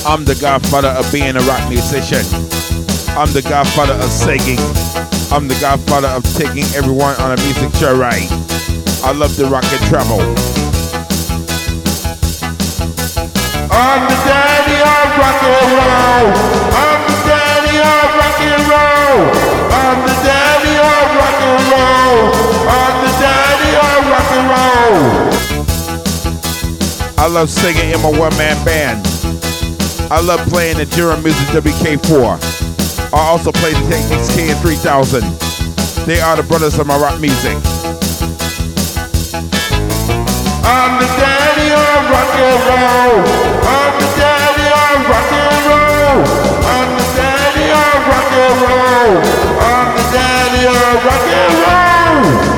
I'm the godfather of being a rock musician. I'm the godfather of singing. I'm the godfather of taking everyone on a music joyride. I love to rock and travel. I'm the daddy of rock and roll. I'm the daddy of rock and roll. I'm the daddy of rock and roll. I'm the daddy of rock and roll. I love singing in my one-man band. I love playing the Durham Music WK4. I also play the Technics KN3000. They are the brothers of my rock music. I'm the daddy of rock and roll. I'm the daddy of rock and roll. I'm the daddy of rock and roll. I'm the daddy of rock and roll.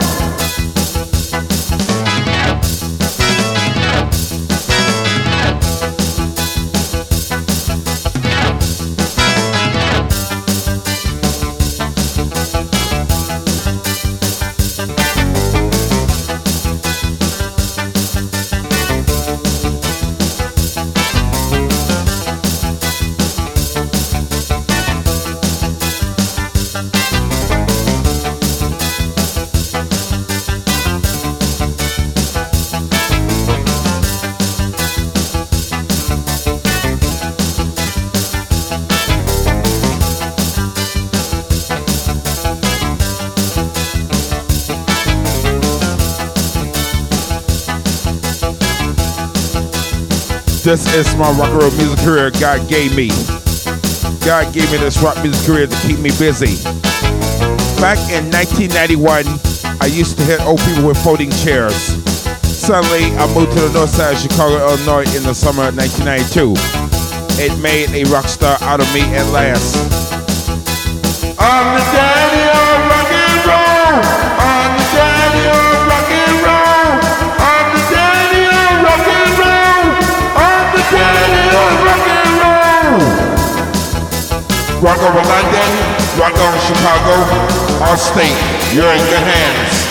This is my rock and roll music career God gave me. God gave me this rock music career to keep me busy. Back in 1991, I used to hit old people with folding chairs. Suddenly, I moved to the north side of Chicago, Illinois in the summer of 1992. It made a rock star out of me at last. I'm the daddy of rock and roll. I'm the daddy of rock and roll. I'm the daddy of rock and roll. I'm the daddy of rock and roll. Rock over London, rock over Chicago, our state. You're in good hands.